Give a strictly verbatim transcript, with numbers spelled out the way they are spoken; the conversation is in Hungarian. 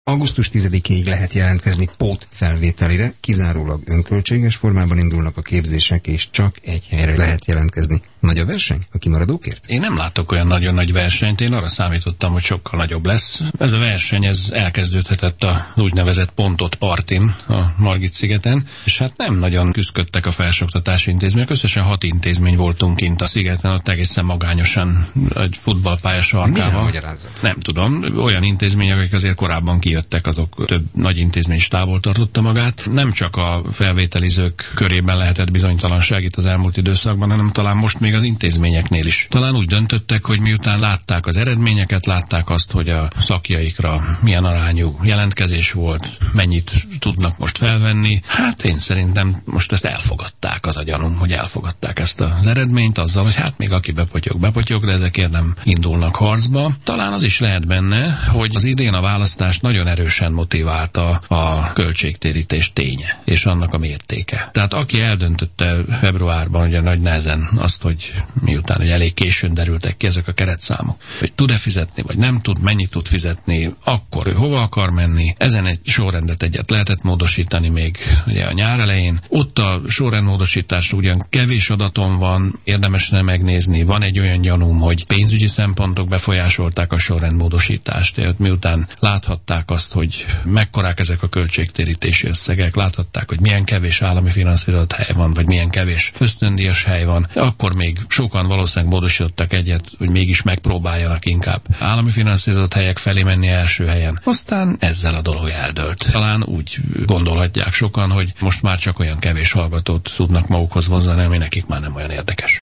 augusztus tizedikéig lehet jelentkezni pótfelvételire, kizárólag önköltséges formában indulnak a képzések, és csak egy helyre lehet jelentkezni. Nagy a verseny a kimaradókért? Én nem látok olyan nagyon nagy versenyt, én arra számítottam, hogy sokkal nagyobb lesz. Ez a verseny, ez elkezdődhetett a úgynevezett pontot partin a Margit-szigeten, és hát nem nagyon küzdöttek a felsőoktatási intézmények. Összesen hat intézmény voltunk kint a szigeten, ott egészen magányosan egy futballpálya sarkával. Nem tudom, olyan intézmények, akik azért korábban kijöttek, azok több nagy intézmény is távol tartotta magát. Nem csak a felvételizők körében lehetett bizonytalanság itt az elmúlt időszakban, hanem talán most még az intézményeknél is. Talán úgy döntöttek, hogy miután látták az eredményeket, látták azt, hogy a szakjaikra milyen arányú jelentkezés volt, mennyit tudnak most felvenni. Hát én szerintem most ezt elfogadták, az a gyanúm, hogy elfogadták ezt az eredményt azzal, hogy hát még aki bepotyog, bepotyog, de ezekért nem indulnak harcba. Talán az is lehet benne, hogy az idén a választás nagyon erősen motiválta a költségtérítés ténye, és annak a mértéke. Tehát aki eldöntötte februárban, ugye nagy nehezen azt, hogy miután hogy elég későn derültek ki ezek a keretszámok, hogy tud-e fizetni, vagy nem tud, mennyit tud fizetni, akkor ő hova akar menni. Ezen egy sorrendet egyet lehetett módosítani még ugye a nyár elején. Ott a sorrendmódosítás ugyan kevés adaton van, érdemes nem megnézni. Van egy olyan gyanúm, hogy pénzügyi szempontok befolyásolták a sorrendmódosítást. Tehát miután láthatták azt, hogy mekkorák ezek a költségtérítési összegek, láthatták, hogy milyen kevés állami finanszírozott hely van, vagy milyen kevés ösztöndíjas hely van, akkor még sokan valószínűleg módosítottak egyet, hogy mégis megpróbáljanak inkább állami finanszírozott helyek felé menni első helyen. Aztán ezzel a dolog eldőlt. Talán úgy gondolhatják sokan, hogy most már csak olyan kevés hallgatót tudnak magukhoz vonzani, ami nekik már nem olyan érdekes.